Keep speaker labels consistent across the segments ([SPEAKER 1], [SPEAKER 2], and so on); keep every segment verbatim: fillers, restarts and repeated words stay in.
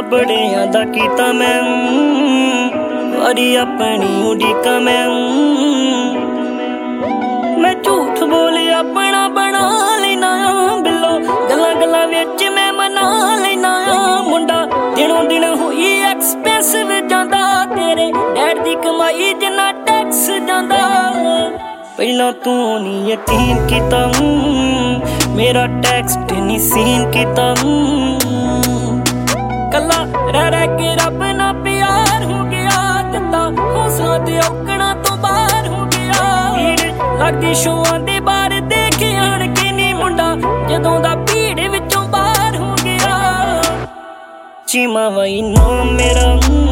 [SPEAKER 1] बड़ियां दा कीता मैं वारी अपनी उड़ीका मैं मैं झूठ बोले अपना बना लेना बिलो गल्लां गल्लां विच मैं मना लेना मुंडा दिनों दिन होई एक्सपेंसिव जांदा तेरे डैड दी कमाई जिन्ना टैक्स जांदा पहला तू नहीं यकीन कीता मेरा टैक्स नहीं सीन कीता कला रह रह के रब ना प्यार हो गया दिता हौसला ते औकड़ा तो बाहर हो गया भीड़ लगदी शोआं दे बाहर देखे आण के नी मुंडा जदों दा भीड़ विचों बाहर हो गया चीमा वही नाम मेरा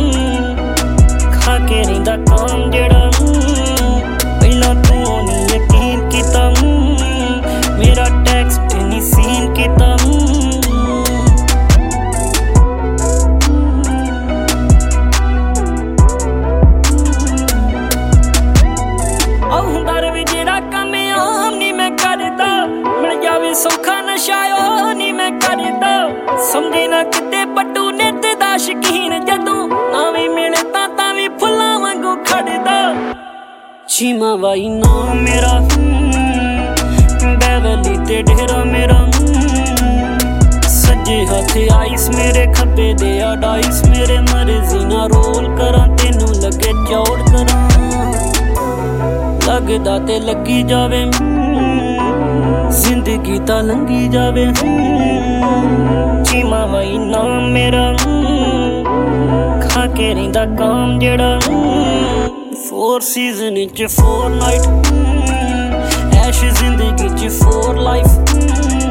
[SPEAKER 1] खा के रहिंदा काम जेड़ा पहला तू नहीं यकीन कीता मेरा टैक्स नहीं सीन कीता औंदर भी जेड़ा कम आम नहीं मैं करदा मिल जावे सौखा नशायो नहीं मैं करदा समझे ना किते पट्टू नित दा शकीन जदों ना भी मिले तां तां भी फुल्लां वांगू खड़दा चीमा वाई नाम मेरा बेवली ते ढेरा मेरा सज्जे हाथे आइस मेरे खब्बे दे डाइस मेरे मर्जी ना रोल करा तेनू लगे चौड़ करा लगदा ते लगी जावे जिंदगी ता लंघी जावे चीमा वाई नाम मेरा खा के रहिंदा काम जेड़ा फोर सीजन च फोर नाइट ऐश जिंदगी च फोर लाइफ